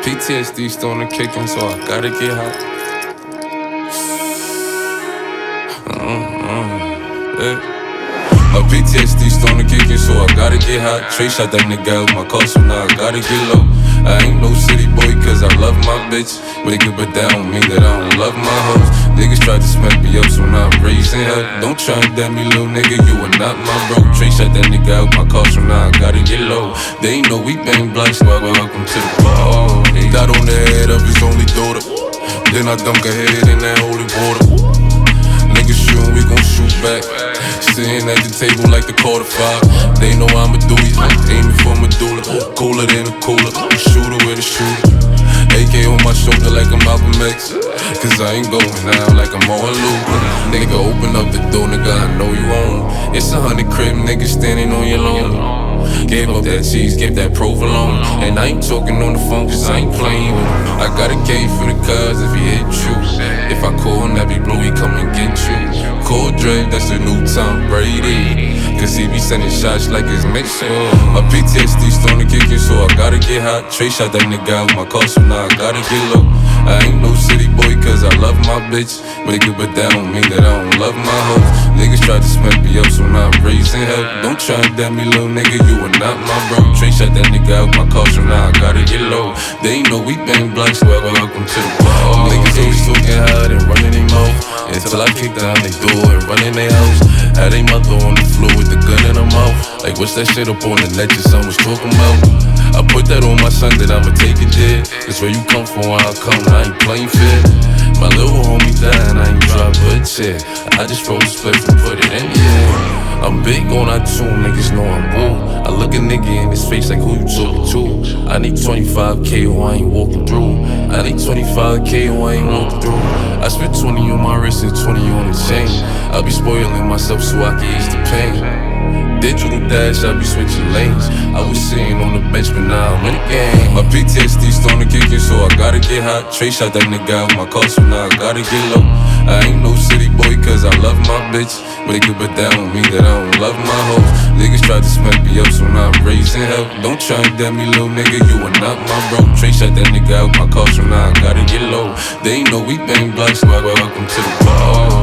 PTSD starting to kick in, so I gotta get hot. Yeah. My PTSD starting to kick in, so I gotta get hot. Trey shot that nigga out my car, so now I gotta get low. I ain't no city boy, cause I love my bitch. But that don't mean that I don't love my hoes. Niggas tried to smack me up, so now I'm raising hell. Don't try and damn me, little nigga, you are not my bro. Trey shot that nigga out my car, so now I gotta get low. They ain't know we bang blacks, so welcome to the bar. Got on the head of his only daughter. Then I dunk her head in that holy water. Niggas shootin', we gon' shoot back. Sitting at the table like the quarter five. They know I'ma do it, aiming for medulla. Cooler than a cooler, shooter with a shooter. AK on my shoulder like I'm Malcolm X. Cause I ain't going out like I'm on loop. Nigga, open up the door, nigga, I know you on. It's 100 crib niggas standing on your lawn. Gave up that cheese, gave that provolone. And I ain't talking on the phone cause I ain't playing with him. I got a K for the cuz if he hit you. If I call Nappy Blue, he come and get you. Call Dre, that's the new Tom Brady. Cause he be sending shots like it's mixed. My PTSD starting to kick in, so I gotta get hot. Trey shot that nigga out my car, so now I gotta get low. I ain't no city boy cause I love my bitch. But that don't mean that I don't love my hoes. Niggas tried to smack me up, so now I'm raising hell. Don't try and damn me, little nigga, you are not my bro. Trey shot that nigga out my car, so now I gotta get low. They ain't know we bang blacks, so welcome to the bar. Niggas always talking hard and running their mouth until I kick down their door and run in their house. Had they mother on the floor with the gun in her mouth. Like what's that shit up on the net your son was talking about? I put that on my son that I'ma take it there. That's where you come from, where I come, I ain't playing fair. My little homie died, I ain't drop a chair. I just roll the split and put it in the air. I'm big on that tune, niggas know I'm bull. I look a nigga in his face like who you talking to. I need 25K or I ain't walking through. I need 25K or I ain't walking through. I spent 20 on my wrist and 20 on the chain. I be spoiling myself so I can ease the pain. Digital dash, I be switching lanes. I was sitting on the bench, but now I'm in the game. My PTSD starting to kick in, so I gotta get hot. Trey shot that nigga out my car, so now I gotta get low. I ain't no city boy cause I love my bitch. But that don't mean that I don't love my hoes. Niggas tried to smack me up, so now I'm raising hell. Don't try and damn me, little nigga, you are not my bro. Trey shot that nigga out my car, so now I gotta get low. They ain't know we bang blacks, so welcome to the bar.